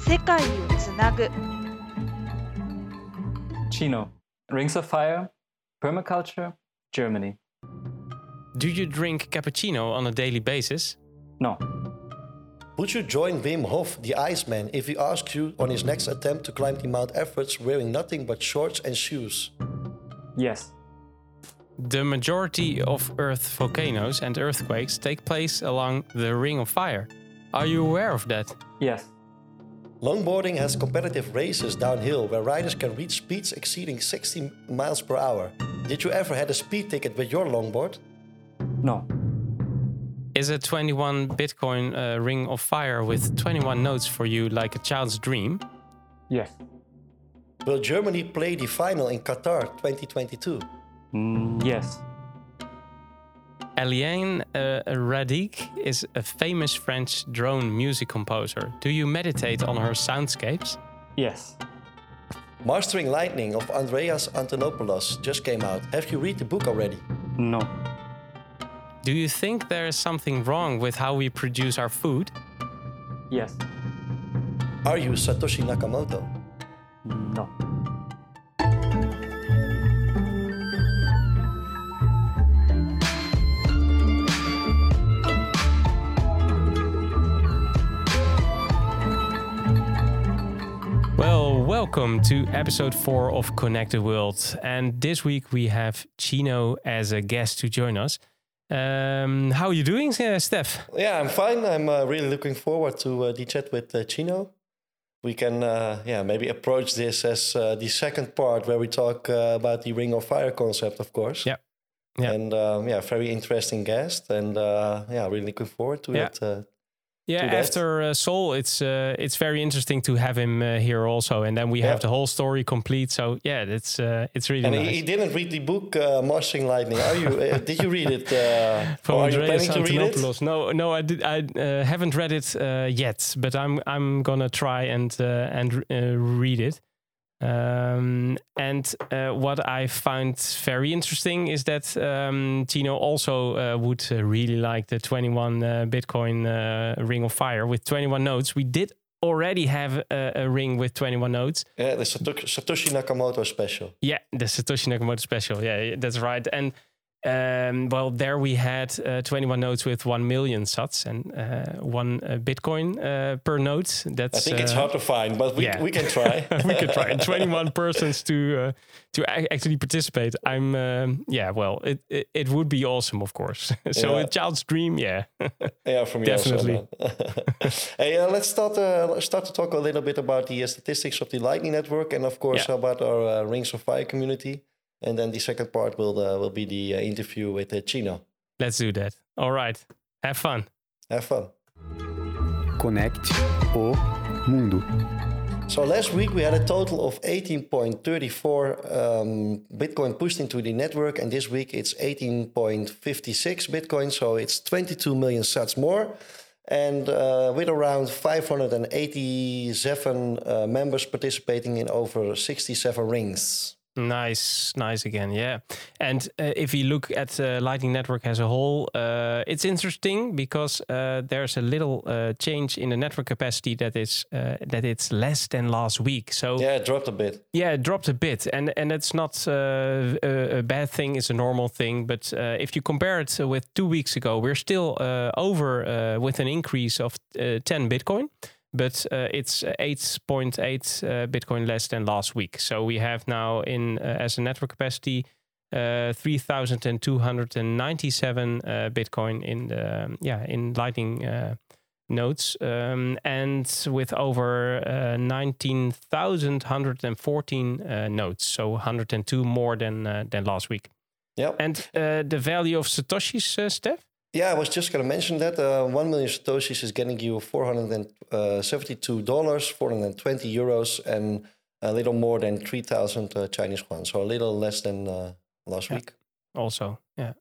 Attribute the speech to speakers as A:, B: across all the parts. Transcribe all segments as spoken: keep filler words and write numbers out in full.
A: 世界をつなぐ
B: Chino, Rings of Fire, Permaculture, Germany.
C: Do you drink cappuccino on a daily basis?
B: No.
D: Would you join Wim Hof, the Iceman, if he asks you on his next attempt to climb the Mount Everest wearing nothing but shorts and shoes?
B: Yes.
C: The majority of Earth volcanoes and earthquakes take place along the Ring of Fire. Are you aware of that?
B: Yes.
D: Longboarding has competitive races downhill where riders can reach speeds exceeding sixty miles per hour. Did you ever had a speed ticket with your longboard?
B: No.
C: Is a twenty-one Bitcoin uh, Ring of Fire with twenty-one notes for you like a child's dream?
B: Yes.
D: Will Germany play the final in Qatar twenty twenty-two?
B: Mm, yes.
C: Eliane uh, Radic is a famous French drone music composer. Do you meditate on her soundscapes?
B: Yes.
D: Mastering Lightning of Andreas Antonopoulos just came out. Have you read the book already?
B: No.
C: Do you think there is something wrong with how we produce our food?
B: Yes.
D: Are you Satoshi Nakamoto?
B: No.
C: Well, welcome to episode four of Connected World. And this week we have Chino as a guest to join us. Um, how are you doing, uh, Steph?
D: Yeah, I'm fine. I'm uh, really looking forward to uh, the chat with uh, Chino. We can, uh, yeah, maybe approach this as uh, the second part where we talk uh, about the Ring of Fire concept, of course.
C: Yeah. Yeah.
D: And um, yeah, very interesting guest, and uh, yeah, really looking forward to
C: yeah.
D: it. Uh,
C: Yeah, after uh, Sol, it's uh, it's very interesting to have him uh, here also, and then we
D: yeah.
C: have the whole story complete. So yeah, it's uh, it's really
D: and
C: nice.
D: he, he didn't read the book uh, Mastering Lightning. Are you? Uh, did you read it? Uh,
C: From
D: are you
C: Andreas
D: planning to read it?
C: No, no, I did. I uh, haven't read it uh, yet, but I'm I'm gonna try and uh, and uh, read it. Um, and uh, what I find very interesting is that um, Chino also uh, would uh, really like the twenty-one uh, Bitcoin uh, Ring of Fire with twenty-one nodes. We did already have a, a ring with twenty-one nodes.
D: Yeah, the Sato- Satoshi Nakamoto special.
C: Yeah, the Satoshi Nakamoto special. Yeah, that's right. And um, well, there we had uh, twenty-one nodes with one million sats and uh, one uh, Bitcoin uh, per node. That's,
D: I think
C: uh,
D: it's hard to find, but we,
C: yeah.
D: we can try.
C: we can try. And twenty-one persons to uh, to actually participate. I'm um, yeah. Well, it, it it would be awesome, of course. so
D: yeah.
C: a child's dream, yeah.
D: yeah, from
C: definitely.
D: hey, uh, let's start. Uh, start to talk a little bit about the uh, statistics of the Lightning Network, and of course yeah. about our uh, Rings of Fire community. And then the second part will uh, will be the uh, interview with uh, Chino.
C: Let's do that. All right. Have fun.
D: Have fun.
E: Conecte o mundo.
D: So last week we had a total of eighteen point three four um, Bitcoin pushed into the network. And this week it's eighteen point five six Bitcoin. So it's twenty-two million sats more. And uh, with around five hundred eighty-seven uh, members participating in over sixty-seven rings.
C: Nice, nice again, yeah. And uh, if you look at uh, Lightning Network as a whole, uh, it's interesting because uh, there's a little uh, change in the network capacity that is uh, that it's less than last week. So
D: yeah, it dropped a bit.
C: Yeah, it dropped a bit, and and it's not uh, a, a bad thing; it's a normal thing. But uh, if you compare it with two weeks ago, we're still uh, over uh, with an increase of uh, ten Bitcoin. But uh, it's eight point eight uh, Bitcoin less than last week. So we have now in uh, as a network capacity uh, three thousand two hundred ninety-seven uh, Bitcoin in the um, yeah in Lightning uh, nodes, um, and with over uh, nineteen thousand one hundred fourteen uh, nodes. So one hundred two more than uh, than last week.
D: Yeah.
C: And uh, the value of Satoshis, uh, Steph?
D: Yeah, I was just going to mention that uh, one million Satoshis is getting you four hundred seventy-two dollars, four hundred twenty euros, and a little more than three thousand uh, Chinese yuan. So a little less than uh, last
C: yeah.
D: week.
C: Also, yeah.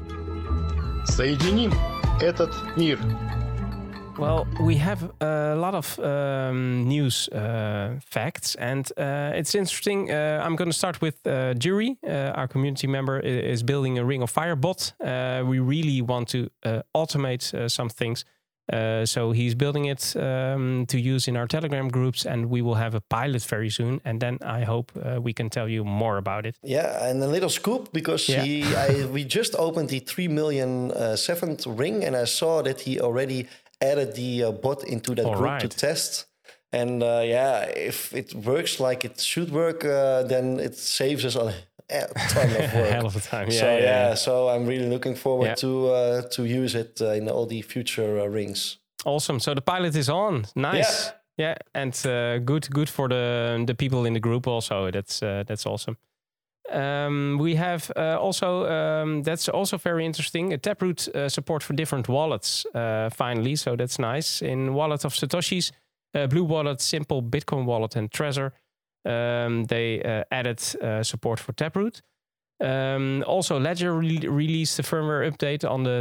F: Соединим этот мир.
C: Well, we have a lot of um, news uh, facts, and uh, it's interesting. Uh, I'm going to start with uh, Jury, uh, our community member, is building a Ring of Fire bot. Uh, we really want to uh, automate uh, some things. Uh, so he's building it um, to use in our Telegram groups, and we will have a pilot very soon. And then I hope uh, we can tell you more about it.
D: Yeah, and a little scoop, because
C: Yeah.
D: he, I, we just opened the three million uh, seventh ring, and I saw that he already added the uh, bot into that
C: All
D: group
C: right.
D: to test. And uh, yeah, if it works like it should work, uh, then it saves us a a ton of work.
C: Hell of a time. Yeah,
D: so
C: yeah,
D: yeah,
C: yeah.
D: so I'm really looking forward
C: Yeah.
D: to uh, to use it uh, in all the future uh, rings.
C: Awesome. So the pilot is on. Nice. Yeah, and uh, good, good for the the people in the group also. That's uh, that's awesome. Um, we have uh, also um, that's also very interesting. A Taproot uh, support for different wallets uh, finally. So that's nice. In Wallet of Satoshis, uh, Blue Wallet, Simple, Bitcoin Wallet, and Trezor, um, they uh, added uh, support for Taproot. Um, also, Ledger re- released a firmware update on the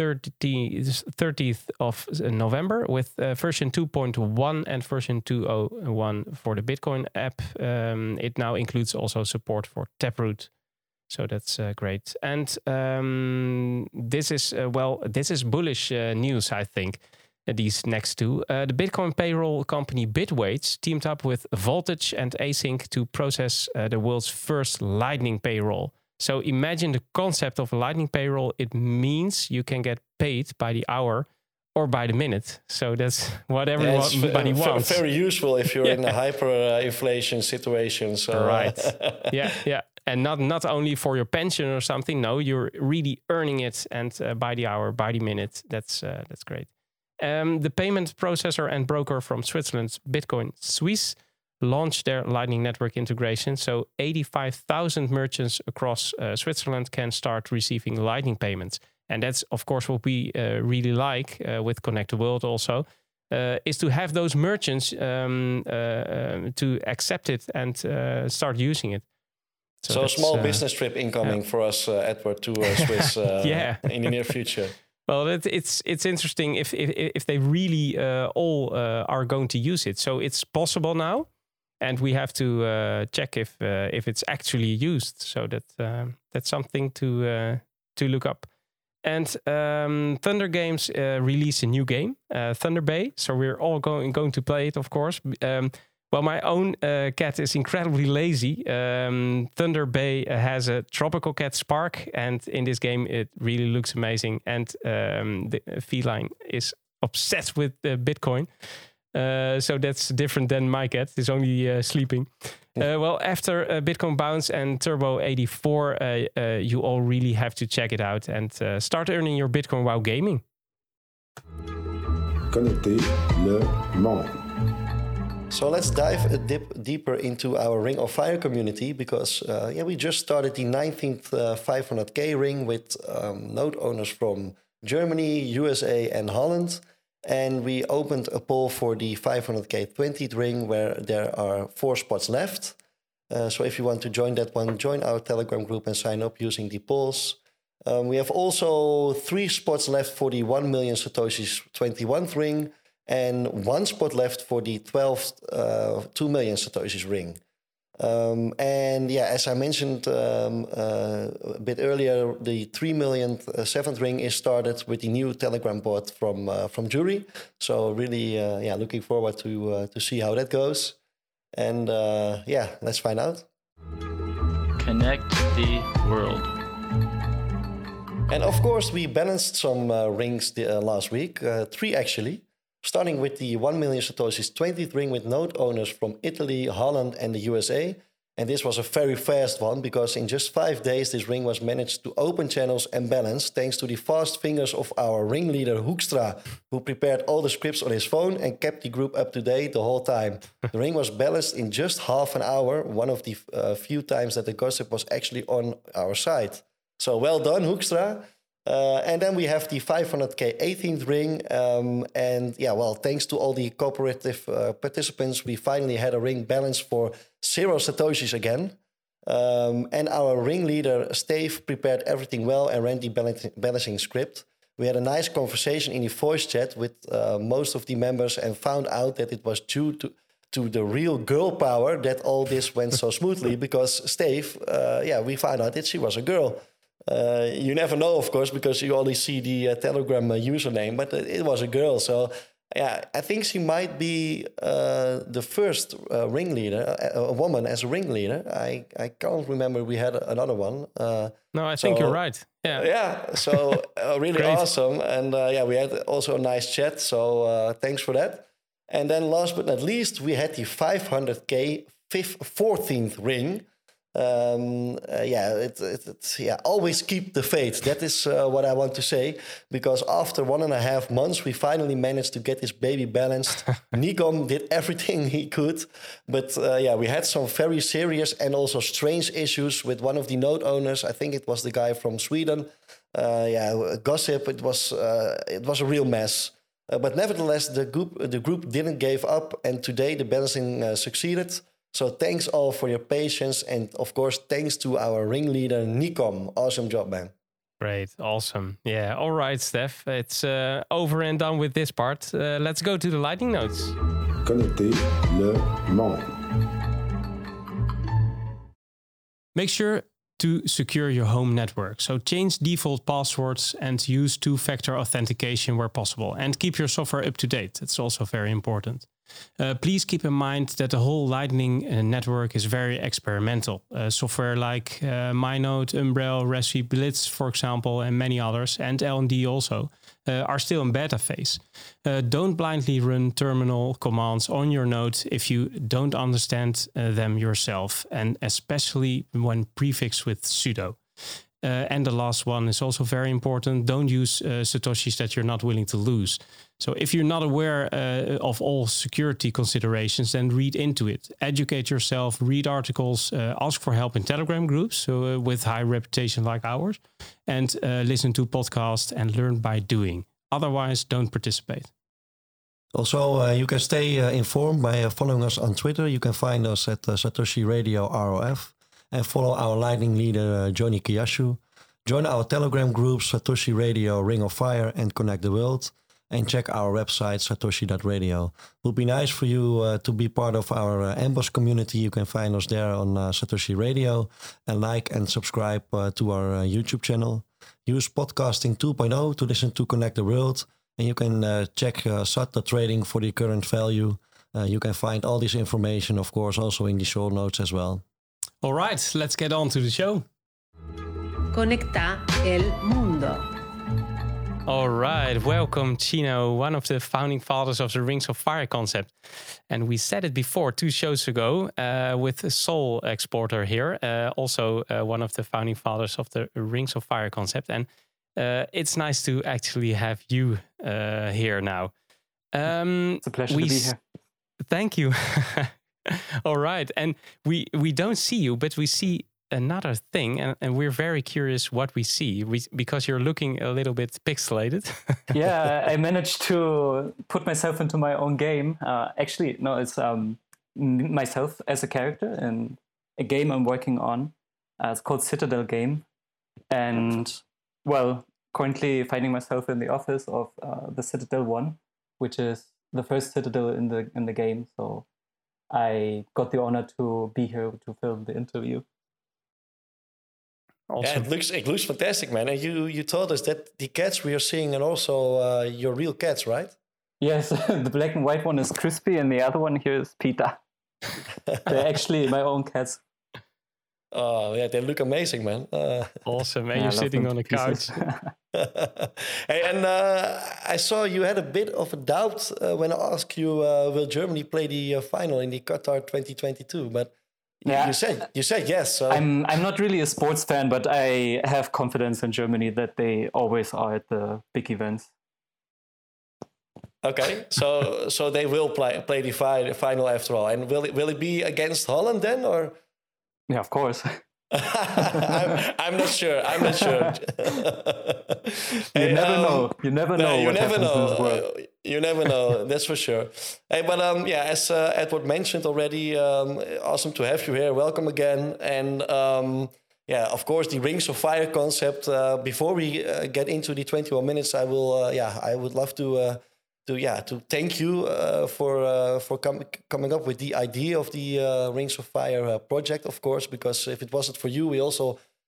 C: thirtieth of November with uh, version two point one and version two point oh one for the Bitcoin app. Um, it now includes also support for Taproot. So that's uh, great. And um, this is, uh, well, this is bullish uh, news, I think, uh, these next two. Uh, the Bitcoin payroll company Bitwage teamed up with Voltage and Async to process uh, the world's first Lightning payroll. So imagine the concept of a Lightning payroll. It means you can get paid by the hour or by the minute. So that's what everybody
D: Yeah, it's
C: wants.
D: Very useful if you're
C: Yeah.
D: in a hyperinflation situation. So,
C: Right. yeah, yeah. And not, not only for your pension or something. No, you're really earning it, and uh, by the hour, by the minute. That's uh, that's great. Um, the payment processor and broker from Switzerland, Bitcoin Suisse, launched their Lightning Network integration. So eighty-five thousand merchants across uh, Switzerland can start receiving Lightning payments. And that's, of course, what we uh, really like uh, with Connect the World also, uh, is to have those merchants um, uh, uh, to accept it and uh, start using it.
D: So, a
C: that's,
D: small
C: uh,
D: business trip incoming
C: yeah.
D: for us, uh, Edward, to uh, Swiss uh,
C: Yeah.
D: in the near future.
C: Well, it, it's it's interesting if if, if they really uh, all uh, are going to use it. So it's possible now. And we have to uh, check if uh, if it's actually used. So that uh, that's something to uh, to look up. And um, Thunder Games uh, released a new game, uh, Thunder Bay. So we're all going going to play it, of course. Um, well, my own uh, cat is incredibly lazy. Um, Thunder Bay has a tropical cat Spark, and in this game it really looks amazing. And um, the feline is obsessed with uh, Bitcoin. Uh, so that's different than my cat. He's only uh, sleeping. Uh, well, after uh, Bitcoin Bounce and Turbo eighty-four, uh, uh, you all really have to check it out and uh, start earning your Bitcoin while gaming.
A: Connecter le monde.
D: So let's dive a dip deeper into our Ring of Fire community, because uh, yeah, we just started the nineteenth uh, five hundred K ring with um, node owners from Germany, U S A, and Holland. And we opened a poll for the five hundred K twentieth ring, where there are four spots left. Uh, so if you want to join that one, join our Telegram group and sign up using the polls. Um, we have also three spots left for the one million Satoshis twenty-first ring, and one spot left for the twelfth uh, two million Satoshis ring. Um, and yeah, as I mentioned um, uh, a bit earlier, the three millionth uh, seventh ring is started with the new Telegram bot from uh, from Jury. So really, uh, yeah, looking forward to uh, to see how that goes. And uh, yeah, let's find out.
B: Connect the world.
D: And of course, we balanced some uh, rings the, uh, last week, uh, three actually. Starting with the one million Satoshis twentieth ring with node owners from Italy, Holland, and the U S A. And this was a very fast one, because in just five days, this ring was managed to open channels and balance, thanks to the fast fingers of our ringleader Hoekstra, who prepared all the scripts on his phone and kept the group up to date the whole time. The ring was balanced in just half an hour, one of the uh, few times that the gossip was actually on our side. So well done, Hoekstra. Uh, and then we have the five hundred K eighteenth ring. Um, and yeah, well, thanks to all the cooperative uh, participants, we finally had a ring balance for zero Satoshis again. Um, and our ringleader, Steve, prepared everything well and ran the balance- balancing script. We had a nice conversation in the voice chat with uh, most of the members and found out that it was due to, to the real girl power that all this went so smoothly, because Steve, uh, yeah, we found out that she was a girl. Uh, you never know, of course, because you only see the uh, Telegram uh, username, but it, it was a girl. So, yeah, I think she might be uh, the first uh, ringleader, a, a woman as a ringleader. I, I can't remember we had another one. Uh,
C: no, I
D: so,
C: think you're right. Yeah,
D: yeah. So uh, really awesome, and uh, yeah, we had also a nice chat. So uh, thanks for that. And then last but not least, we had the five hundred K fourteenth ring. Um, uh, yeah, it, it, it, yeah, always keep the faith. That is uh, what I want to say, because after one and a half months, we finally managed to get this baby balanced. Nikom did everything he could, but uh, yeah, we had some very serious and also strange issues with one of the node owners. I think it was the guy from Sweden. Uh, yeah, gossip. It was uh, it was a real mess. Uh, but nevertheless, the group the group didn't give up, and today the balancing uh, succeeded. So thanks all for your patience, and of course thanks to our ringleader Nikom. Awesome job, man.
C: Great, awesome. Yeah, all right, Steph. It's uh, over and done with this part. Uh, let's go to the lightning notes.
A: Connectez le monde.
C: Make sure to secure your home network. So change default passwords and use two-factor authentication where possible. And keep your software up to date. That's also very important. Uh, please keep in mind that the whole Lightning uh, network is very experimental. Uh, software like uh, MyNode, Umbrel, Raspberry Blitz, for example, and many others, and L N D also, uh, are still in beta phase. Uh, don't blindly run terminal commands on your node if you don't understand uh, them yourself, and especially when prefixed with sudo. Uh, and the last one is also very important. Don't use uh, Satoshis that you're not willing to lose. So if you're not aware uh, of all security considerations, then read into it. Educate yourself, read articles, uh, ask for help in Telegram groups so, uh, with high reputation like ours, and uh, listen to podcasts and learn by doing. Otherwise, don't participate.
D: Also, uh, you can stay uh, informed by uh, following us on Twitter. You can find us at uh, Satoshi Radio R O F. And follow our Lightning leader, uh, Johnny Kiyashu. Join our Telegram groups, Satoshi Radio, Ring of Fire, and Connect the World. And check our website, satoshi dot radio. It would be nice for you uh, to be part of our uh, Amboss community. You can find us there on uh, Satoshi Radio. And like and subscribe uh, to our uh, YouTube channel. Use Podcasting two point oh to listen to Connect the World. And you can uh, check uh, S A T trading for the current value. Uh, you can find all this information, of course, also in the show notes as well.
C: All right, let's get on to the show.
F: Conecta el mundo.
C: All right, welcome Chino, one of the founding fathers of the Rings of Fire concept. And we said it before two shows ago uh, with Soul Exporter here, uh, also uh, one of the founding fathers of the Rings of Fire concept. And uh, it's nice to actually have you uh, here now. Um,
B: it's a pleasure to be here.
C: Thank you. All right. And we, we don't see you, but we see another thing. And, and we're very curious what we see we, because you're looking a little bit pixelated.
B: Yeah, I managed to put myself into my own game. Uh, actually, no, it's um, myself as a character in a game I'm working on. Uh, it's called Citadel Game. And, well, currently finding myself in the office of uh, the Citadel One, which is the first Citadel in the in the game. So I got the honor to be here to film the interview.
C: Awesome.
D: Yeah, it looks it looks fantastic, man. And you you told us that the cats we are seeing are also uh, your real cats, right?
B: Yes, the black and white one is Crispy, and the other one here is Peter. They're actually my own cats.
D: Oh yeah, they look amazing, man. Uh,
C: awesome, and
B: yeah,
C: you're sitting on a couch.
D: Hey, and uh, I saw you had a bit of a doubt uh, when I asked you, uh, will Germany play the uh, final in the Qatar twenty twenty-two? But
B: yeah.
D: you said you said yes. So.
B: I'm I'm not really a sports fan, but I have confidence in Germany that they always are at the big events.
D: Okay, so so they will play play the fi- final after all, and will it will it be against Holland then, or?
B: Yeah, of course.
D: I'm, I'm not sure. I'm not sure.
B: you
D: hey,
B: never
D: um,
B: know. You never know.
D: You
B: what
D: never know.
B: In this world.
D: Uh, you never know. That's for sure. Hey, but um, yeah, as uh, Edward mentioned already, um, awesome to have you here. Welcome again. And um, yeah, of course, the Rings of Fire concept. Uh, before we uh, get into the twenty-one minutes, I will. Uh, yeah, I would love to. Uh, To yeah, to thank you uh, for uh, for com- coming up with the idea of the uh, Rings of Fire uh, project, of course. Because if it wasn't for you, we also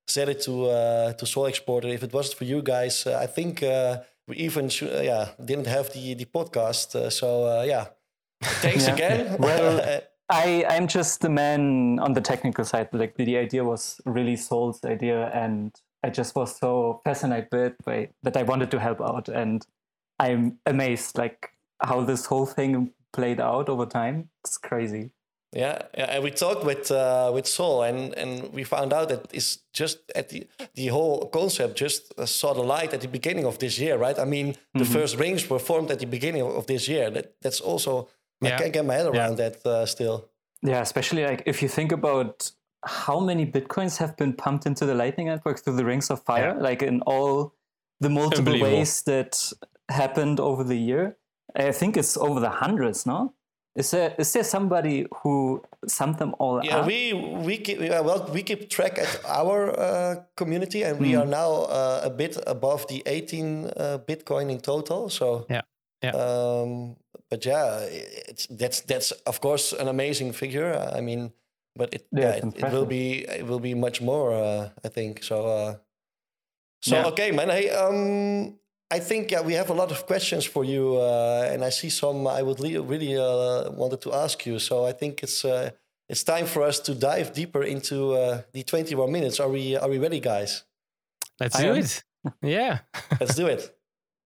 D: said it to uh, to Soul Exporter. If it wasn't for you guys, uh, I think uh, we even sh- uh, yeah didn't have the the podcast. Uh, so uh, yeah, thanks
B: Yeah.
D: again.
B: Well, I I'm just the man on the technical side. Like the, the idea was really Soul's idea, and I just was so fascinated by it by, that I wanted to help out, and I'm amazed like how this whole thing played out over time. It's crazy.
D: Yeah, yeah, and we talked with uh, with Sol, and, and we found out that it's just at the the whole concept just uh, saw the light at the beginning of this year, right? I mean, the
B: Mm-hmm.
D: first rings were formed at the beginning of, of this year. That that's also I
C: Yeah.
D: can't get my head around that uh, still.
B: Yeah, especially like if you think about how many bitcoins have been pumped into the Lightning Network through the Rings of Fire,
C: Yeah.
B: like in all the multiple
C: Unbelievable.
B: ways that happened over the year. I think it's over the hundreds, no? Is there is there somebody who summed them all
D: Yeah,
B: up?
D: we we keep yeah, well we keep track at our uh, community, and we
B: Hmm.
D: are now uh, a bit above the eighteen uh, Bitcoin in total. So
C: Yeah, yeah.
D: Um, but yeah, it's that's that's of course an amazing figure. I mean, but it
B: Yeah,
D: yeah,
B: it's
D: it, it will
B: impressive.
D: be it will be much more. Uh, I think so. Uh, so
B: Yeah.
D: okay, man. Hey, um, I think yeah, we have a lot of questions for you, uh, and I see some I would le- really uh, wanted to ask you. So I think it's uh, it's time for us to dive deeper into uh, the twenty-one minutes. Are we are we ready, guys?
C: Let's
B: I
C: do
B: am.
C: it. Yeah.
D: Let's do it.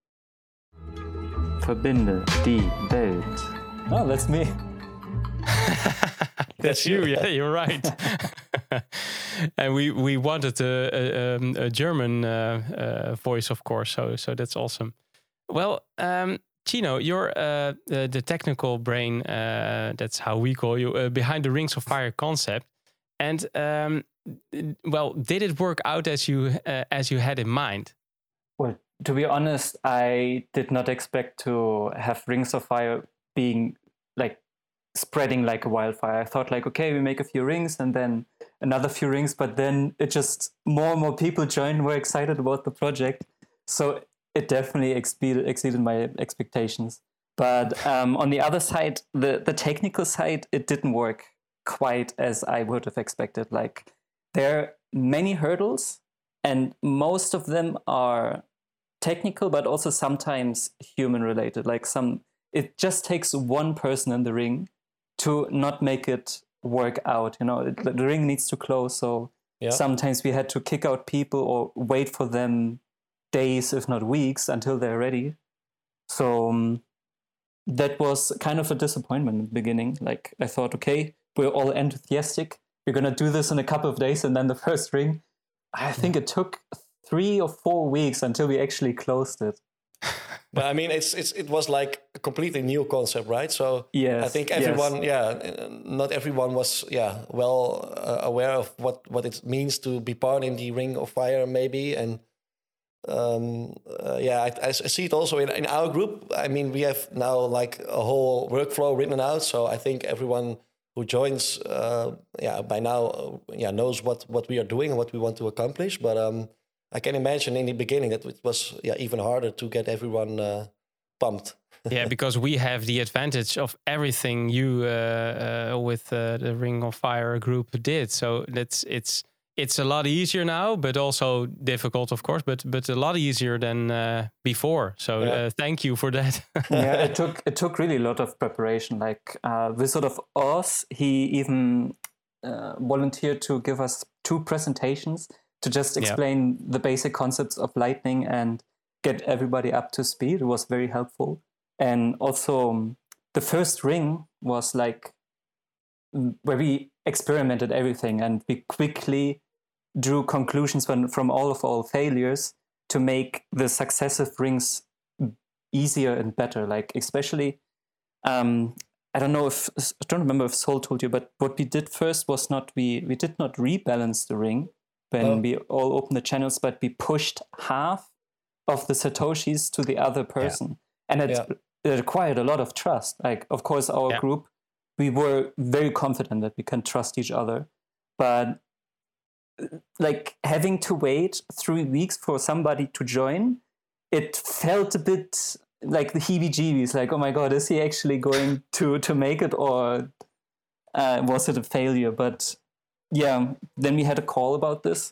B: Verbinde die Welt. Oh, that's me.
C: That's you. Yeah, you're right. And we we wanted a, a, um, a German uh, uh, voice, of course. So so that's awesome. Well, um, Chino, you're uh, the, the technical brain. Uh, that's how we call you uh, behind the Rings of Fire concept. And um, well, did it work out as you uh, as you had in mind?
B: Well, to be honest, I did not expect to have Rings of Fire being like spreading like a wildfire. I thought like, okay, we make a few rings and then another few rings, but then it just more and more people joined, were excited about the project. So it definitely exceeded, exceeded my expectations. But um, on the other side, the, the technical side, it didn't work quite as I would have expected. Like there are many hurdles and most of them are technical, but also sometimes human related. Like some, it just takes one person in the ring to not make it work out. You know, it, the ring needs to close. So
D: Yeah.
B: sometimes we had to kick out people or wait for them days, if not weeks, until they're ready. So um, that was kind of a disappointment in the beginning. Like I thought, okay, we're all enthusiastic. We're going to do this in a couple of days. And then the first ring, I think it took three or four weeks until we actually closed it.
D: But I mean, it's it's it was like a completely new concept, right? So
B: Yes,
D: I think
B: yes.
D: everyone, yeah, not everyone was, yeah, well uh, aware of what what it means to be part in the Ring of Fire, maybe, and um, uh, yeah, I, I see it also in, in our group. I mean, we have now like a whole workflow written out, so I think everyone who joins, uh, yeah, by now, uh, yeah, knows what what we are doing and what we want to accomplish, but um. I can imagine in the beginning that it was yeah even harder to get everyone uh, pumped.
C: Yeah, because we have the advantage of everything you uh, uh, with uh, the Ring of Fire group did. So that's it's it's a lot easier now, but also difficult, of course, but but a lot easier than uh, before. So
D: Yeah.
C: uh, thank you for that.
B: Yeah, it took it took really a lot of preparation. Like uh, Wizard of Oz, he even uh, volunteered to give us two presentations to just explain yeah. the basic concepts of Lightning and get everybody up to speed. It was very helpful. And also um, the first ring was like where we experimented everything and we quickly drew conclusions from, from all of our failures to make the successive rings easier and better. Like especially, um, I don't know if, I don't remember if Sol told you, but what we did first was not, we, we did not rebalance the ring when oh. we all opened the channels, but we pushed half of the Satoshis to the other person. Yeah. And it, yeah. it required a lot of trust. Like, of course, our yeah. group, we were very confident that we can trust each other. But like having to wait three weeks for somebody to join, it felt a bit like the heebie-jeebies. Like, oh my God, is he actually going to, to make it, or uh, was it a failure? But yeah, then we had a call about this,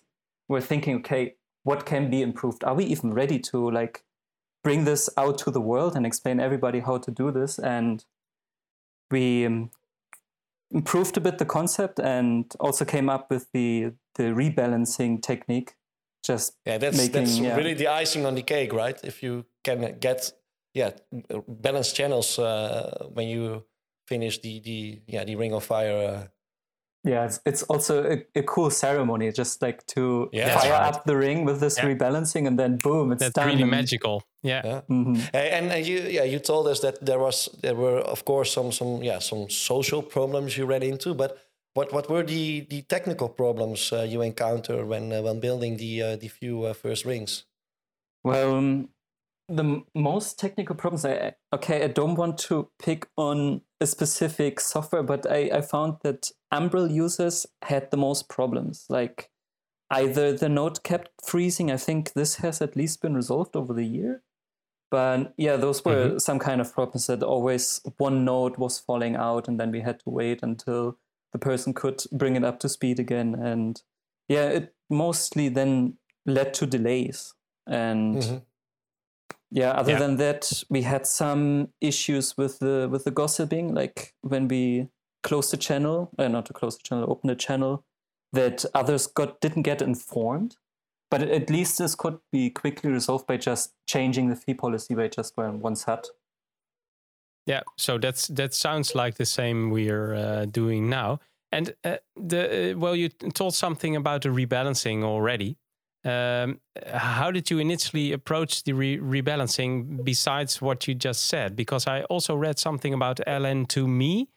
B: we're thinking, okay, what can be improved? Are we even ready to like bring this out to the world and explain everybody how to do this? And we um, improved a bit the concept and also came up with the the rebalancing technique. Just
D: yeah, that's
B: making,
D: that's
B: yeah.
D: really the icing on the cake, right? If you can get yeah balanced channels uh, when you finish the the yeah the Ring of Fire. Uh,
B: Yeah, it's, it's also a, a cool ceremony, just like to
D: Yeah.
B: fire
C: That's right.
B: up the ring with this
C: Yeah.
B: rebalancing, and then boom, it's
C: That's
B: done.
C: really
B: and-
C: magical. Yeah.
D: yeah.
B: Mhm.
D: Hey, and, and you yeah you told us that there was there were of course some some yeah some social problems you ran into, but what what were the the technical problems uh, you encountered when uh, when building the uh, the few uh, first rings?
B: Well, um, the m- most technical problems, I I- okay, I don't want to pick on a specific software, but I, I found that Umbrel users had the most problems. Like either the node kept freezing. I think this has at least been resolved over the year. But yeah, those were some kind of problems that always one node was falling out, and then we had to wait until the person could bring it up to speed again. And yeah, it mostly then led to delays. And
D: Mhm.
B: yeah, other
C: Yeah.
B: than that, we had some issues with the with the gossiping, like when we closed the channel, uh, not to close the channel, open the channel, that others got didn't get informed. But at least this could be quickly resolved by just changing the fee policy by just one one sat.
C: Yeah, so that's that sounds like the same we're uh, doing now. And uh, the uh, well, you told something about the rebalancing already. Um, how did you initially approach the re- rebalancing besides what you just said? Because I also read something about L N two Me.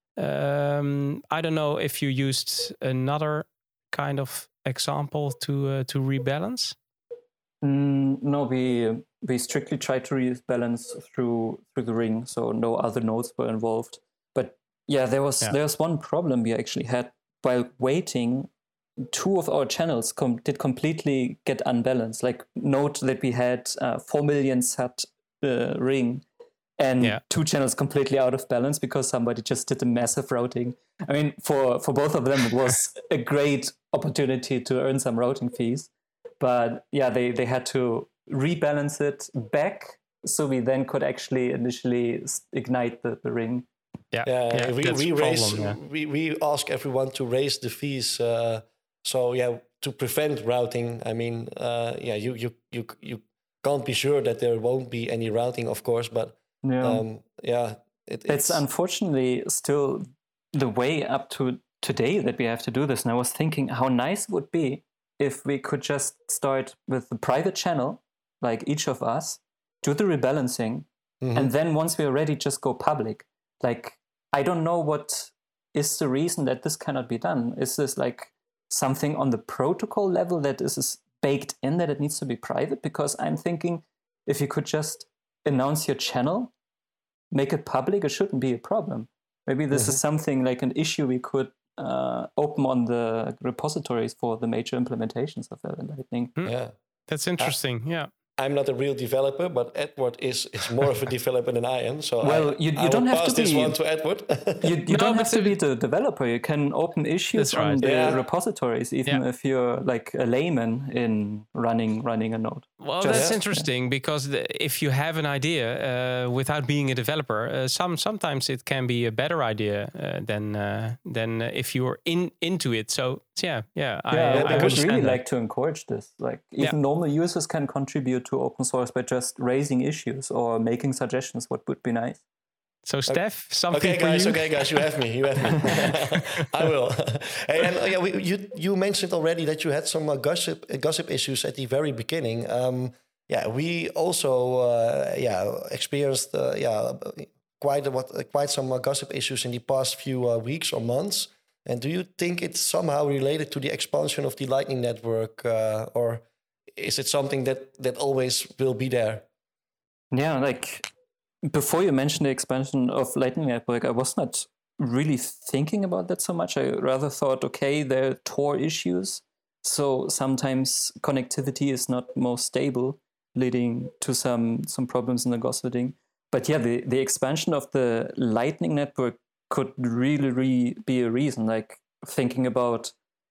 C: Um, I don't know if you used another kind of example to uh, to rebalance.
B: Mm, no, we we strictly tried to rebalance through through the ring, so no other nodes were involved. But yeah, there was
C: Yeah.
B: there was one problem we actually had while waiting. Two of our channels com- did completely get unbalanced. Like note that we had uh, four million sat uh, ring, and
C: Yeah.
B: two channels completely out of balance because somebody just did a massive routing. I mean, for for both of them, it was a great opportunity to earn some routing fees. But yeah, they, they had to rebalance it back, so we then could actually initially s- ignite the, the ring.
C: Yeah,
D: Yeah, we
C: that's
D: we
C: the
D: raise
C: problem, yeah.
D: we we ask everyone to raise the fees. Uh, so yeah, to prevent routing. I mean, uh, yeah, you you you you can't be sure that there won't be any routing, of course, but
B: Yeah.
D: um, yeah, it,
B: It's unfortunately still the way up to today that we have to do this. And I was thinking how nice it would be if we could just start with the private channel, like each of us, do the rebalancing,
D: Mhm.
B: and then once we are ready, just go public. Like, I don't know what is the reason that this cannot be done. Is this like something on the protocol level that is is baked in that it needs to be private? Because I'm thinking if you could just announce your channel, make it public, it shouldn't be a problem. Maybe this is something like an issue we could uh, open on the repositories for the major implementations of L N Lightning.
D: yeah.
C: That's interesting. yeah.
D: I'm not a real developer, but Edward is is more of a developer than I am. So
B: Well,
D: I,
B: you- you
D: I
B: don't
D: will
B: have to
D: pass this
B: be-
D: one to Edward.
B: You, you
C: No,
B: don't
C: but
B: have to
C: the-
B: be the developer. You can open issues
C: That's
B: on
C: right.
B: the
D: Yeah.
B: repositories, even
C: Yeah.
B: if you're like a layman in running running a node.
C: Well,
B: Just-
C: that's
B: Yeah.
C: interesting because the, if you have an idea uh, without being a developer, uh, some sometimes it can be a better idea uh, than uh, than uh, if you're in into it. So yeah, yeah, I,
B: Yeah,
C: I,
B: I, would
C: understand
B: really
C: that.
B: like to encourage this. Like even
C: Yeah.
B: normal users can contribute to open source by just raising issues or making suggestions. What would be nice?
C: So Steph, something
D: Okay,
C: for
D: guys.
C: you?
D: Okay, guys. You have me. You have me. I will. Hey, and uh, yeah, we, you you mentioned already that you had some uh, gossip uh, gossip issues at the very beginning. Um, yeah, we also uh, yeah experienced uh, yeah quite a, what uh, quite some uh, gossip issues in the past few uh, weeks or months. And do you think it's somehow related to the expansion of the Lightning Network, uh, or is it something that that always will be there?
B: Yeah, like before you mentioned the expansion of Lightning Network, I was not really thinking about that so much. I rather thought, okay, there are Tor issues, so sometimes connectivity is not most stable, leading to some some problems in the gossiping. But yeah, the, the expansion of the Lightning Network could really, really be a reason. Like thinking about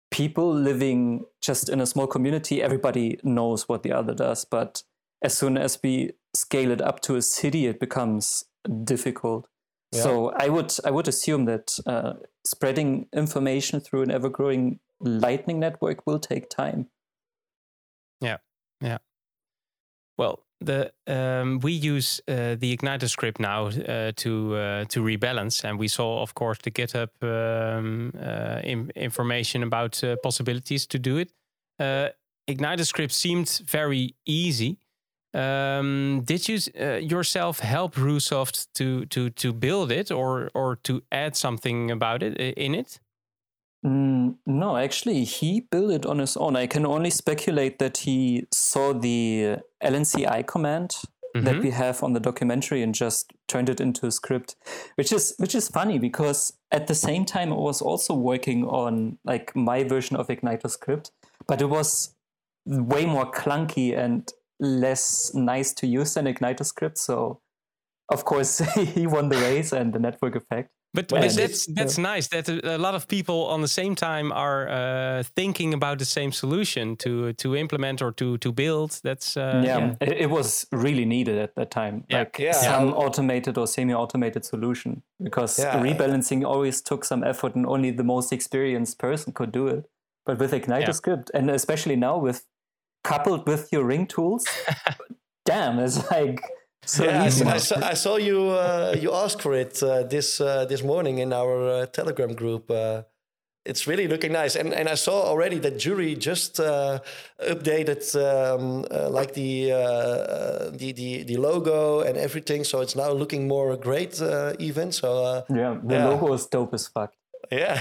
B: people living just in a small community, everybody knows what the other does. But as soon as we scale it up to a city, it becomes difficult. Yeah. So I would I would assume that uh, spreading information through an ever-growing Lightning network will take time.
C: Yeah, yeah. Well, the um, we use uh, the Igniter script now uh, to uh, to rebalance, and we saw, of course, the GitHub um, uh, in, information about uh, possibilities to do it. Uh, Igniter script seemed very easy. Um, did you uh, yourself help Rusoft to to to build it, or or to add something about it in it?
B: Mm, no, actually, he built it on his own. I can only speculate that he saw the L N C I command mm-hmm. that we have on the documentary and just turned it into a script, which is which is funny because at the same time I was also working on like my version of Igniter script, but it was way more clunky and less nice to use than Igniter script. So, of course, he won the race and the network effect.
C: But, well, but that's that's uh, nice that a lot of people on the same time are uh, thinking about the same solution to to implement or to to build. That's uh,
B: yeah, yeah. It, it was really needed at that time.
C: Yeah.
B: Like
C: yeah.
B: some
C: yeah.
B: automated or semi-automated solution, because
D: yeah.
B: rebalancing always took some effort and only the most experienced person could do it. But with Igniter yeah. script, and especially now with coupled with your ring tools, damn, it's like.
D: So yeah, I, I, saw, I saw you. Uh, you asked for it uh, this uh, this morning in our uh, Telegram group. Uh, it's really looking nice, and and I saw already that Jury just uh, updated um, uh, like the, uh, the the the logo and everything. So it's now looking more great. Uh, even so. Uh,
B: yeah, the yeah. logo is dope as fuck.
D: Yeah,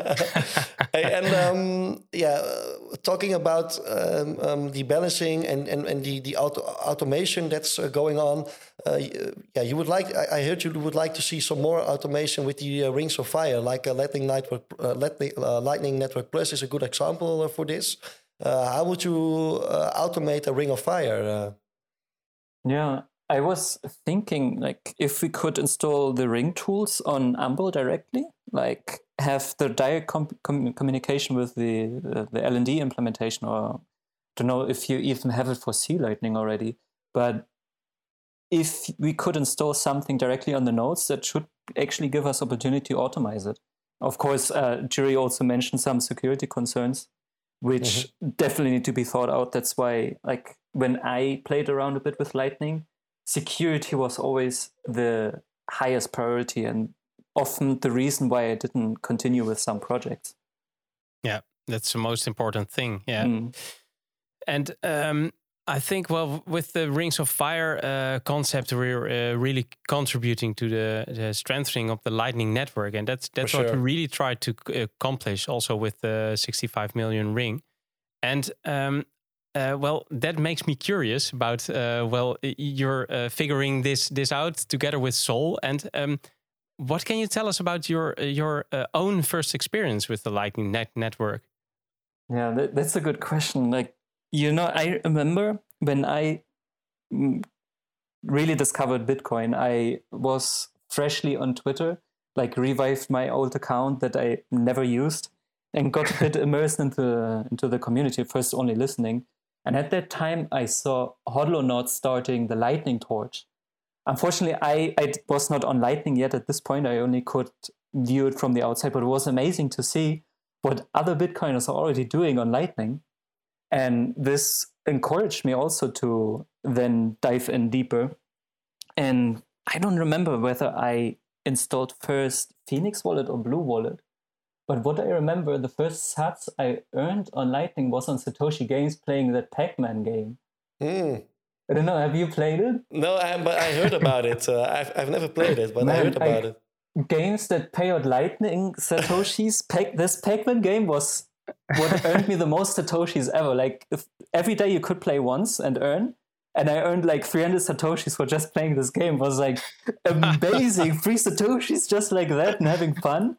D: and um, yeah, uh, talking about um, um, the balancing and, and, and the the auto automation that's uh, going on. Uh, yeah, you would like. I, I heard you would like to see some more automation with the uh, Rings of Fire, like uh, Lightning Network. Uh, Lightning, uh, Lightning Network Plus is a good example for this. Uh, how would you uh, automate a Ring of Fire? Uh,
B: yeah. I was thinking, like, if we could install the ring tools on Umble directly, like have the direct com com communication with the uh, the L N D implementation, or I don't know if you even have it for C Lightning already. But if we could install something directly on the nodes, that should actually give us opportunity to automate it. Of course, uh, Jury also mentioned some security concerns, which mm-hmm. definitely need to be thought out. That's why, like, when I played around a bit with Lightning, security was always the highest priority and often the reason why I didn't continue with some projects.
C: Yeah, that's the most important thing. Yeah.
B: Mm.
C: And um, I think, well, with the Rings of Fire uh, concept, we're uh, really contributing to the, the strengthening of the Lightning Network. And that's that's what sure. we really tried to accomplish also with the sixty-five million ring. And um, Uh, well, that makes me curious about, uh, well, you're uh, figuring this this out together with Sol. And um, what can you tell us about your uh, your uh, own first experience with the Lightning Net network?
B: Yeah, that, that's a good question. Like, you know, I remember when I really discovered Bitcoin, I was freshly on Twitter, like revived my old account that I never used and got a bit immersed into, into the community, first only listening. And at that time, I saw Hodlonaut starting the Lightning Torch. Unfortunately, I, I was not on Lightning yet at this point. I only could view it from the outside, but it was amazing to see what other Bitcoiners are already doing on Lightning. And this encouraged me also to then dive in deeper. And I don't remember whether I installed first Phoenix Wallet or Blue Wallet. But what I remember, the first sats I earned on Lightning was on Satoshi Games playing that Pac-Man game.
D: Mm.
B: I don't know, have you played it?
D: No, I, but I heard about it. Uh, I've, I've never played it, but Man, I heard about I, it.
B: Games that pay out Lightning Satoshis, Pac, this Pac-Man game was what earned me the most Satoshis ever. Like, if every day you could play once and earn, and I earned like three hundred Satoshis for just playing this game. It was like amazing. Free Satoshis just like that and having fun.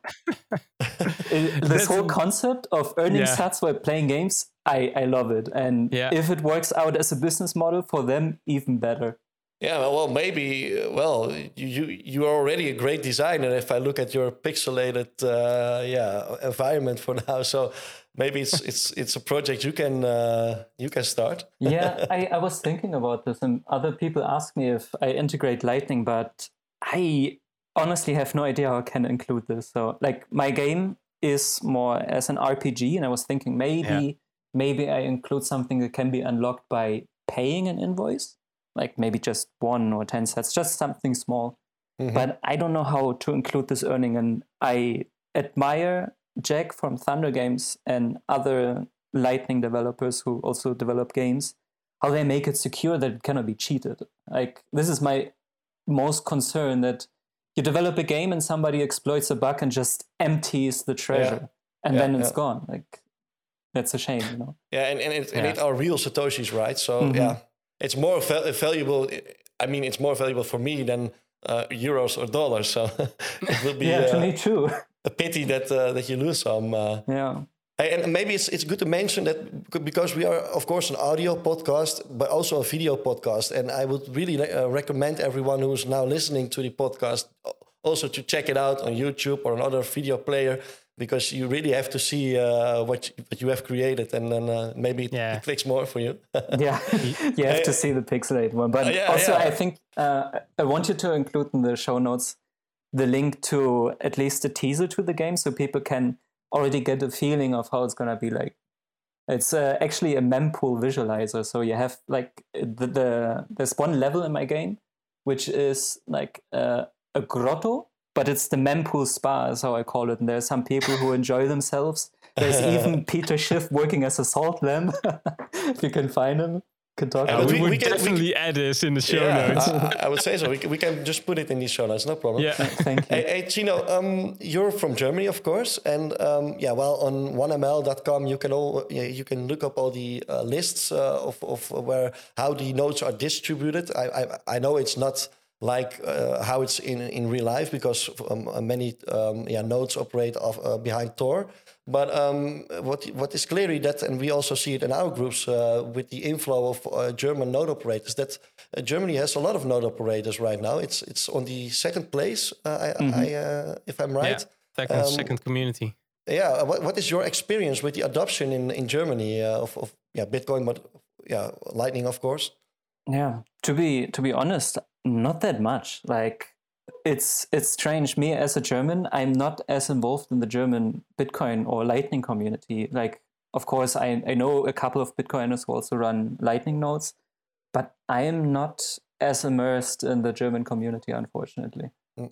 B: It, this That's whole concept of earning yeah. sats while playing games, I, I love it. And yeah. if it works out as a business model for them, even better.
D: Yeah, well, maybe. uh, Well, you you you are already a great designer. If I look at your pixelated, uh, yeah, environment for now, so maybe it's it's it's a project you can uh, you can start.
B: Yeah, I, I was thinking about this, and other people ask me if I integrate Lightning, but I honestly have no idea how I can include this. So, like, my game is more as an R P G, and I was thinking maybe
C: Yeah.
B: maybe I include something that can be unlocked by paying an invoice, like maybe just one or ten sets, just something small. But I don't know how to include this earning, and I admire Jack from Thunder Games and other Lightning developers who also develop games, how they make it secure that it cannot be cheated. Like, this is my most concern, that you develop a game and somebody exploits a bug and just empties the treasure, and
D: Yeah,
B: then it's
D: yeah.
B: gone. Like, that's a shame, you know.
D: Yeah, and and it, and
C: Yeah.
D: it are real satoshis, right? So
B: Mhm.
D: yeah, it's more val- valuable. I mean, it's more valuable for me than uh, euros or dollars. So it will be
B: Yeah, to
D: uh,
B: me too.
D: a pity that uh, that you lose some. Uh,
B: Yeah.
D: Hey, and maybe it's it's good to mention that because we are, of course, an audio podcast, but also a video podcast. And I would really uh, recommend everyone who's now listening to the podcast also to check it out on YouTube or another video player, because you really have to see uh, what, you, what you have created, and then uh, maybe it,
C: Yeah.
D: it clicks more for you.
B: Yeah, you have to see the pixelated one. But
D: Uh, yeah,
B: also,
D: yeah.
B: I think uh, I want you to include in the show notes the link to at least a teaser to the game, so people can already get a feeling of how it's gonna be like. It's uh, actually a mempool visualizer, so you have like the, the there's one level in my game which is like uh, a grotto, but it's the mempool spa, is how I call it. And there's some people who enjoy themselves. There's even Peter Schiff working as a salt lamp. If you can find him, can talk
D: Yeah,
C: Uh,
B: about
C: we,
D: we-
C: would
D: we can- we
C: definitely add this in the show
D: Yeah,
C: notes.
D: I, I would say so. We can, we can just put it in these show notes, no problem.
C: Yeah.
B: Thank you.
D: Hey, hey Chino, um, you're from Germany, of course, and um, yeah, well, on one m l dot com you can all yeah, you can look up all the uh, lists uh, of of where how the nodes are distributed. I I, I know it's not like uh, how it's in in real life, because um, uh, many um, yeah nodes operate off, uh, behind Tor. But um, what what is clearly that, and we also see it in our groups uh, with the inflow of uh, German node operators, that uh, Germany has a lot of node operators right now. It's it's on the second place, uh, I, I, uh, if I'm right.
C: Yeah, second,
D: Um,
C: second community.
D: Yeah. What, what is your experience with the adoption in in Germany uh, of, of yeah Bitcoin, but yeah Lightning, of course.
B: Yeah, to be to be honest, not that much. Like, it's it's strange. Me as a German, I'm not as involved in the German Bitcoin or Lightning community. Like, of course, I, I know a couple of Bitcoiners who also run Lightning nodes, but I am not as immersed in the German community, unfortunately.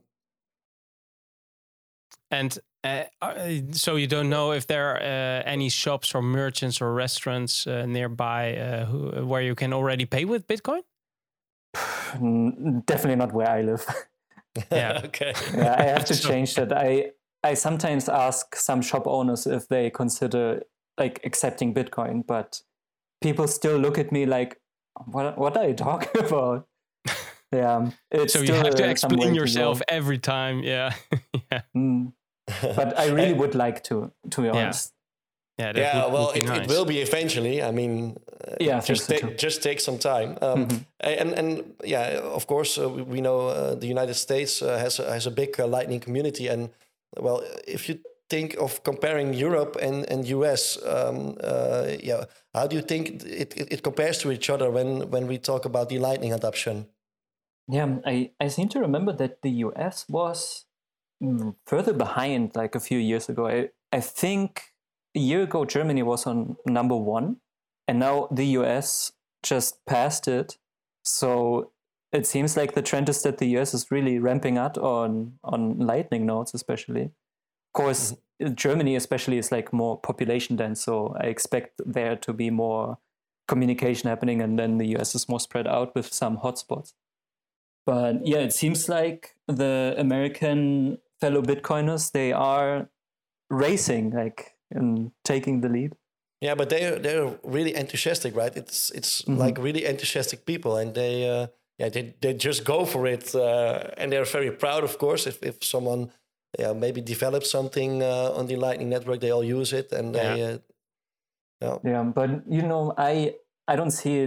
C: And uh, uh, so you don't know if there are uh, any shops or merchants or restaurants uh, nearby uh, who, where you can already pay with Bitcoin?
B: Mm, Definitely not where I live.
C: Yeah.
D: Okay.
B: Yeah, I have to change that. I I sometimes ask some shop owners if they consider like accepting Bitcoin, but people still look at me like, "What? What are you talking about?" Yeah, it's
C: So you
B: still,
C: have to
B: uh, some way
C: explain
B: to
C: yourself
B: go.
C: every time. Yeah. yeah.
B: Mm. But I really would like to, to be honest.
C: Yeah. That
D: Yeah,
C: would,
D: well,
C: would be
D: it,
C: nice.
D: it will be eventually. I mean, uh,
B: Yeah, I think
D: just
B: so
D: take
B: too.
D: just take some time. Um,
B: Mhm.
D: And and yeah, of course, uh, we, we know uh, the United States uh, has a, has a big uh, Lightning community, and well, if you think of comparing Europe and and U S, um, uh, yeah, how do you think it, it, it compares to each other when when we talk about the Lightning adoption?
B: Yeah, I, I seem to remember that the U S was mm, further behind like a few years ago. I, I think a year ago, Germany was on number one, and now the U S just passed it. So it seems like the trend is that the U S is really ramping up on, on Lightning nodes, especially. Of course, Germany especially is like more population dense, so I expect there to be more communication happening, and then the U S is more spread out with some hotspots. But yeah, it seems like the American fellow Bitcoiners, they are racing, like, and taking the lead.
D: Yeah, but they're they're really enthusiastic, right? It's it's
B: Mhm.
D: like really enthusiastic people, and they uh, yeah they they just go for it, uh, and they're very proud, of course. If if someone yeah maybe develops something uh, on the Lightning Network, they all use it, and they
C: Yeah.
D: uh, yeah
B: Yeah, but you know, I I don't see it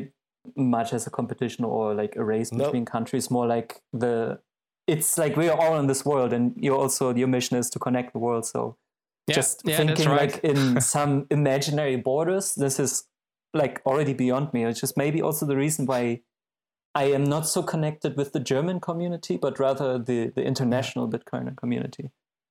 B: much as a competition or like a race
D: Nope.
B: between countries. More like the it's like we are all in this world, and you also your mission is to connect the world. So
C: Yeah,
B: just
C: yeah, that's
B: thinking
C: right.
B: like in some imaginary borders, this is like already beyond me. It's just maybe also the reason why I am not so connected with the German community, but rather the the international Bitcoiner community.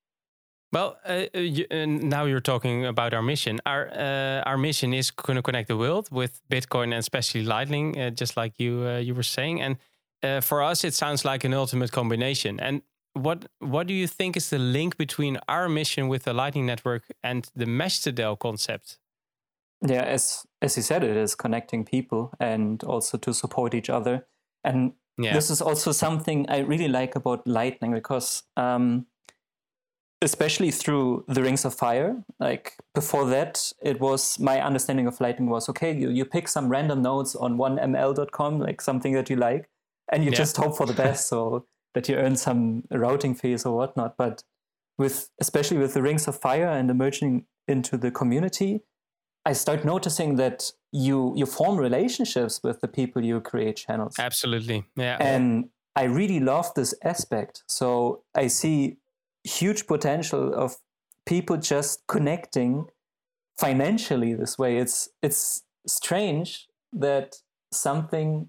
C: Well, uh, you, uh, now you're talking about our mission. Our uh, our mission is going to connect the world with Bitcoin and especially Lightning, uh, just like you uh, you were saying. And uh, for us, it sounds like an ultimate combination. And what what do you think is the link between our mission with the Lightning Network and the mesh citadel concept?
B: Yeah, as as you said, it is connecting people and also to support each other. And
C: Yeah.
B: this is also something I really like about Lightning, because um, especially through the Rings of Fire, like before that, it was my understanding of Lightning was, okay, you, you pick some random nodes on one m l dot com, like something that you like, and you
C: Yeah.
B: just hope for the best, so that you earn some routing fees or whatnot. But with especially with the Rings of Fire and emerging into the community, I start noticing that you you form relationships with the people you create channels.
C: Absolutely. Yeah.
B: And I really love this aspect. So I see huge potential of people just connecting financially this way. It's it's strange that something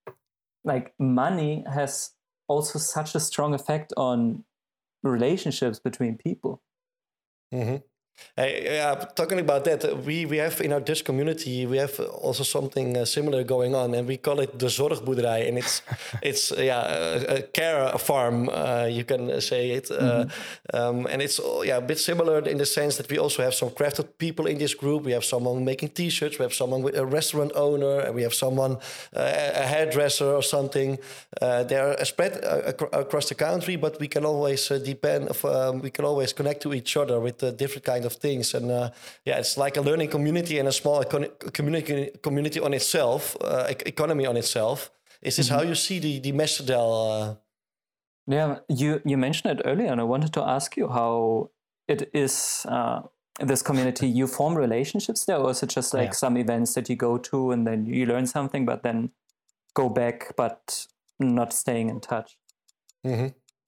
B: like money has also such a strong effect on relationships between people.
D: Mm-hmm. Hey, yeah, talking about that, uh, we, we have in our Dutch community, we have also something uh, similar going on, and we call it the Zorgboerderij, and it's it's uh, yeah a, a care farm, uh, you can say it, uh, mm-hmm. um, and it's uh, yeah a bit similar in the sense that we also have some crafted people in this group. We have someone making T-shirts, we have someone with a restaurant owner, and we have someone uh, a hairdresser or something. Uh, they are spread uh, ac- across the country, but we can always uh, depend. Of, um, we can always connect to each other with uh, different kinds of things, and uh, yeah, it's like a learning community and a small econ- community community on itself, uh, e- economy on itself. Is this mm-hmm. how you see the the mesh citadel? Uh...
B: Yeah, you you mentioned it earlier, and I wanted to ask you how it is uh, this community. You form relationships there, or is it just like yeah. some events that you go to and then you learn something, but then go back, but not staying in touch?
D: Mm-hmm.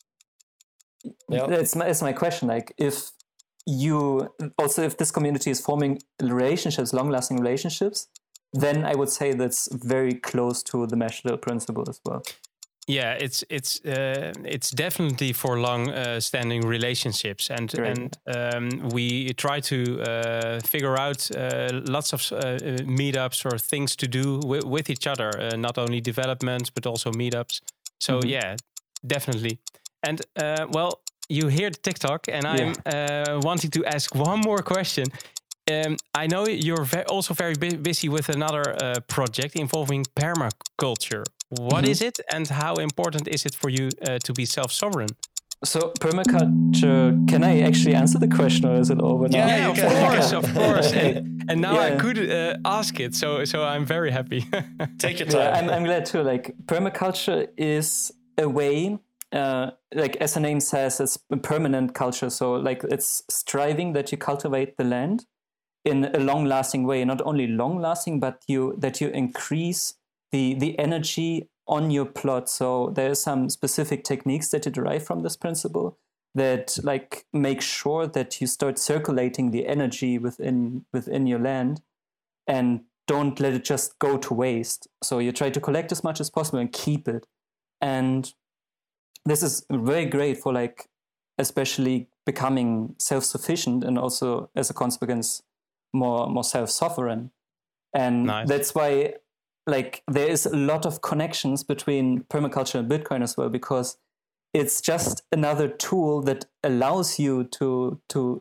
B: Yeah, it's my, it's my question. Like if you also if this community is forming relationships, long-lasting relationships, then I would say that's very close to the mesh citadel principle as well.
C: Yeah, it's it's uh, it's definitely for long-standing uh, relationships, and
B: Great.
C: and um, we try to uh, figure out uh, lots of uh, meetups or things to do w- with each other, uh, not only developments but also meetups. So mm-hmm. yeah, definitely. And uh, well. You hear the TikTok, and I'm yeah. uh, wanting to ask one more question. Um, I know you're ve- also very bu- busy with another uh, project involving permaculture. What mm-hmm. is it, and how important is it for you uh, to be self-sovereign?
B: So permaculture, can I actually answer the question, or is it over now?
C: Yeah, yeah of course, of course. And, and now yeah. I could uh, ask it, so so I'm very happy.
D: Take your time.
B: Yeah, I'm, I'm glad too. Like permaculture is a way. Uh, like as the name says, it's a permanent culture. So like it's striving that you cultivate the land in a long-lasting way. Not only long-lasting, but you that you increase the the energy on your plot. So there are some specific techniques that you derive from this principle that like make sure that you start circulating the energy within within your land and don't let it just go to waste. So you try to collect as much as possible and keep it. And this is very great for like, especially becoming self-sufficient and also as a consequence, more more self-sovereign. And nice. That's why like there is a lot of connections between permaculture and Bitcoin as well, because it's just another tool that allows you to to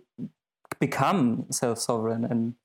B: become self-sovereign. And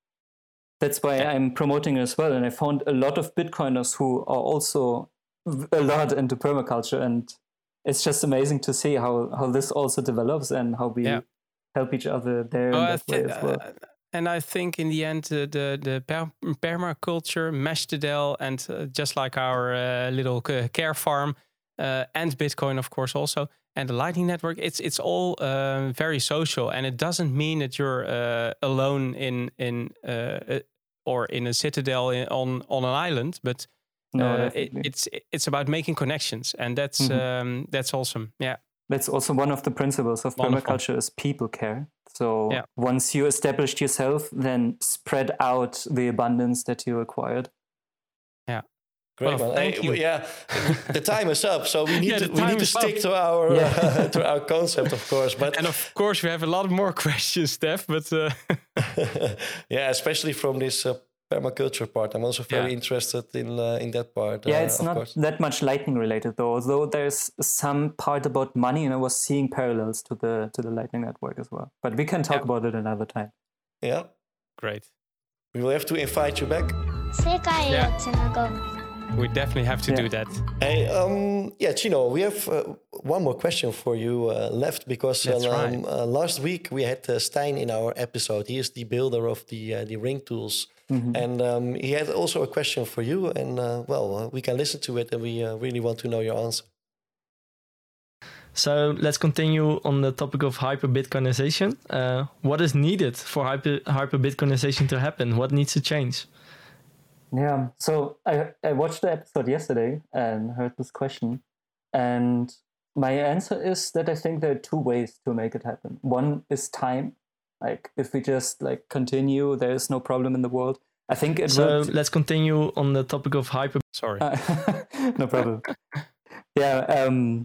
B: that's why I'm promoting it as well. And I found a lot of Bitcoiners who are also a lot into permaculture, and it's just amazing to see how, how this also develops and how we yeah. help each other there
C: oh,
B: in that
C: th-
B: way as well.
C: Uh, and I think in the end, uh, the the per- permaculture, mesh citadel, and uh, just like our uh, little care farm, uh, and Bitcoin, of course, also, and the Lightning Network, it's it's all uh, very social, and it doesn't mean that you're uh, alone in in uh, or in a citadel in, on on an island, but
B: No,
C: uh, it,
B: definitely.
C: it's it's about making connections, and that's
B: Mhm.
C: um, that's awesome. Yeah,
B: That's also one of the principles of
C: Wonderful.
B: permaculture is people care. So
C: Yeah.
B: once you established yourself, then spread out the abundance that you acquired.
D: Great
C: Well,
D: one.
C: thank
D: Hey,
C: you.
D: w- Yeah, the time is up, so we need
C: Yeah,
D: to
C: the
D: we
C: time
D: need to
C: is up.
D: stick to our
B: Yeah.
D: uh, to our concept, of course. But
C: and of course we have a lot more questions, Steph. But uh,
D: yeah, especially from this uh, permaculture part, I'm also very
C: Yeah.
D: interested in uh, in that part.
B: Yeah,
D: uh,
B: it's
D: of
B: not
D: course.
B: that much lightning related though, although there's some part about money, and I was seeing parallels to the to the lightning network as well. But we can talk
C: Yeah.
B: about it another time.
D: Yeah,
C: great.
D: we will have to invite you back.
G: 世界
C: Yeah.
G: をつなごう
C: We definitely have to
B: Yeah.
C: do that.
D: Hey, um, yeah, Chino, we have uh, one more question for you uh, left because
C: That's
D: um,
C: right.
D: uh, last week we had uh, Stijn in our episode. He is the builder of the uh, the ring tools, and um, he had also a question for you. And uh, well, uh, we can listen to it, and we uh, really want to know your answer.
H: So let's continue on the topic of hyper Bitcoinization. Uh, what is needed for hyper hyper Bitcoinization to happen? What needs to change?
B: Yeah. So I, I watched the episode yesterday and heard this question. And my answer is that I think there are two ways to make it happen. One is time. Like if we just like continue, there is no problem in the world. I think it
H: So
B: will.
H: let's continue on the topic of hyper.
C: Sorry.
B: Uh, no problem. Yeah. Um,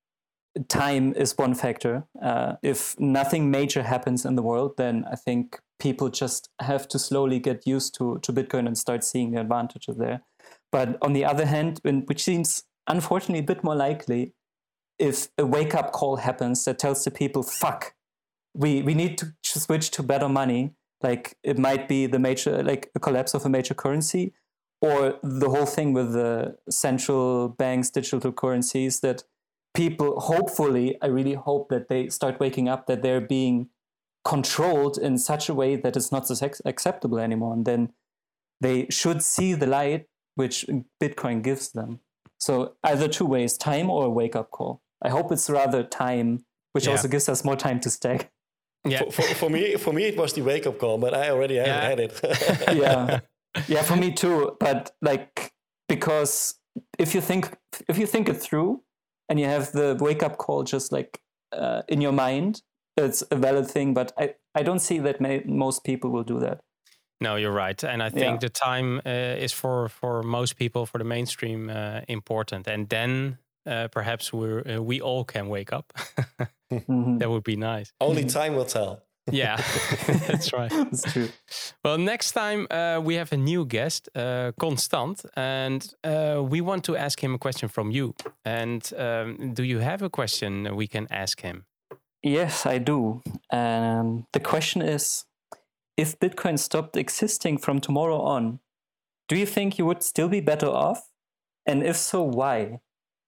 B: time is one factor. Uh, if nothing major happens in the world, then I think people just have to slowly get used to, to Bitcoin and start seeing the advantages there. But on the other hand, when, which seems unfortunately a bit more likely, if a wake-up call happens that tells the people, fuck, we, we need to switch to better money, like it might be the major, like a collapse of a major currency, or the whole thing with the central banks, digital currencies, that people, hopefully, I really hope that they start waking up, that they're being controlled in such a way that it's not so acceptable anymore. And then they should see the light which Bitcoin gives them. So either two ways, time or a wake-up call. I hope it's rather time, which
C: Yeah.
B: also gives us more time to stack.
C: Yeah.
D: For, for, for me, for me, it was the wake up call, but I already have
C: Yeah.
D: had it.
B: Yeah. Yeah, for me too. But like, because if you think if you think it through and you have the wake-up call just like uh, in your mind, it's a valid thing. But I, I don't see that may, most people will do that.
C: No, you're right, and I think
B: Yeah.
C: the time uh, is for for most people, for the mainstream, uh, important, and then uh, perhaps we uh, we all can wake up.
B: Mhm.
C: That would be nice.
D: Only time will tell.
C: Yeah, that's right.
B: That's true.
C: Well, next time uh, we have a new guest, uh, Constant, and uh, we want to ask him a question from you. And um, do you have a question we can ask him?
B: Yes, I do. Um, the question is, if Bitcoin stopped existing from tomorrow on, do you think you would still be better off? And if so, why?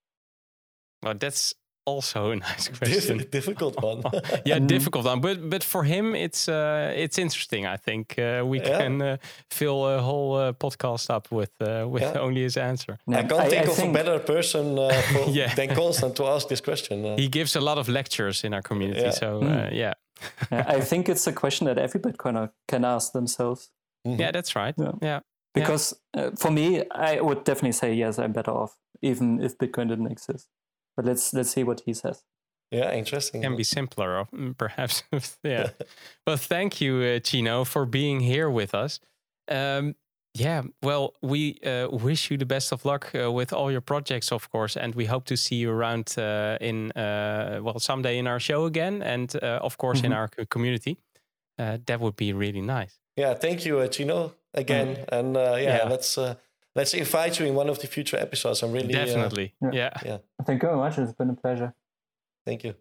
C: Well, that's also a nice question.
D: Diff- difficult one.
C: Yeah, difficult one, but but for him, it's uh, it's interesting. I think uh, we
D: Yeah.
C: can uh, fill a whole uh, podcast up with uh, with
D: Yeah.
C: only his answer.
B: Yeah,
D: I can't think
B: I
D: of
B: think-
D: a better person uh, for,
C: Yeah.
D: than Constant to ask this question. Uh,
C: He gives a lot of lectures in our community,
D: Yeah.
C: so uh,
B: Mm.
C: yeah,
B: Yeah, I think it's a question that every Bitcoiner can ask themselves.
D: mhm.
C: yeah, that's right.
B: Yeah.
C: Yeah,
B: Because uh, for me, I would definitely say yes, I'm better off, even if Bitcoin didn't exist. But let's let's see what he says.
D: Yeah, interesting.
C: can be simpler, of- mm, perhaps. Yeah. Well, thank you, uh, Chino, for being here with us. Um, yeah. Well, we uh, wish you the best of luck uh, with all your projects, of course, and we hope to see you around uh, in uh, well someday in our show again, and uh, of course in
B: Mhm.
C: our co- community. Uh, that would be really nice.
D: Yeah, thank you, uh, Chino, again. And uh, yeah,
C: Yeah.
D: let's uh, let's invite you in one of the future episodes. I'm really uh,
C: Definitely.
B: yeah.
C: Yeah.
D: yeah,
B: Thank you very much. It's been a pleasure.
D: thank you.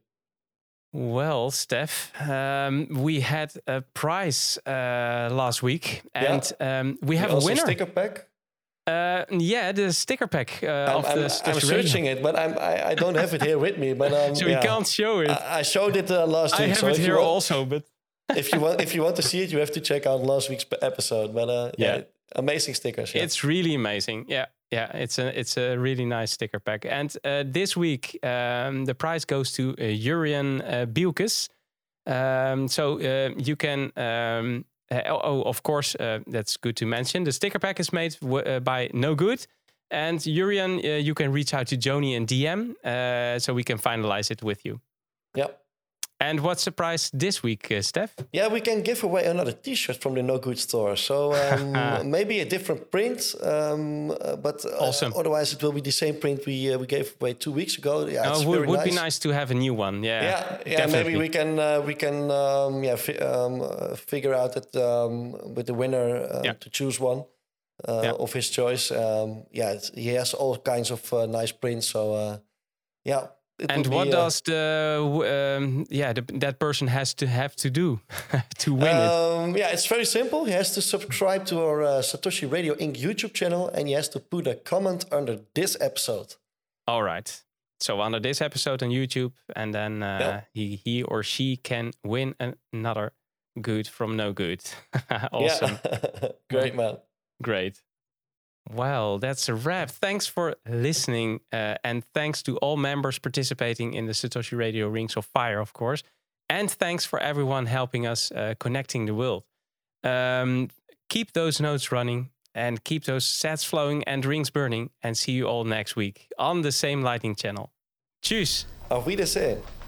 C: Well, Steph, um, we had a prize uh, last week,
D: Yeah.
C: and um, we have a
D: Also
C: winner.
D: sticker pack.
C: Uh, yeah, the sticker pack uh,
D: I'm,
C: of
D: I'm,
C: the
D: I'm
C: Steph Radio.
D: searching it, but I'm, I, I don't have it here with me. But um,
C: So
D: yeah.
C: we can't show it.
D: I, I showed it uh, last
C: I
D: week.
C: have
D: so
C: it
D: if
C: here
D: you want,
C: also, but
D: if you want, if you want to see it, you have to check out last week's p- episode. But uh, yeah.
C: Yeah.
D: amazing stickers. Yeah.
C: it's really amazing. Yeah, yeah, it's a it's a really nice sticker pack. And uh, this week, um, the prize goes to uh, Jurien uh, Bielkes. Um, so uh, you can. Um, uh, oh, oh, of course, uh, that's good to mention. The sticker pack is made w- uh, by No Good. And Jurjen, uh, you can reach out to Joni and D M uh, so we can finalize it with you.
D: Yeah.
C: And what's the prize this week, uh, Steph?
D: Yeah, we can give away another T-shirt from the No Good store. So um, maybe a different print, um, uh, but uh,
C: awesome.
D: Otherwise it will be the same print we uh, we gave away two weeks ago. Yeah,
C: oh,
D: it's
C: would,
D: very
C: would
D: nice.
C: be nice to have a new one. Yeah,
D: yeah, yeah. Maybe we can uh, we can um, yeah fi- um, uh, figure out that um, with the winner uh,
C: yeah.
D: to choose one uh, yeah. of his choice. Um, yeah, it's, he has all kinds of uh, nice prints. So uh, yeah. It
C: and what be, uh, does the um, yeah the, that person has to have to do to win
D: um,
C: it?
D: Yeah, it's very simple. He has to subscribe to our uh, Satoshi Radio Incorporated YouTube channel, and he has to put a comment under this episode.
C: All right. So under this episode on YouTube, and then uh, yeah. he he or she can win another good from No Good. Awesome.
D: Great, man.
C: Great. Well, that's a wrap. Thanks for listening. Uh, and thanks to all members participating in the Satoshi Radio Rings of Fire, of course. And thanks for everyone helping us uh, connecting the world. Um, keep those nodes running and keep those sats flowing and rings burning. And see you all next week on the same Lightning channel. Tschüss.
D: Auf Wiedersehen.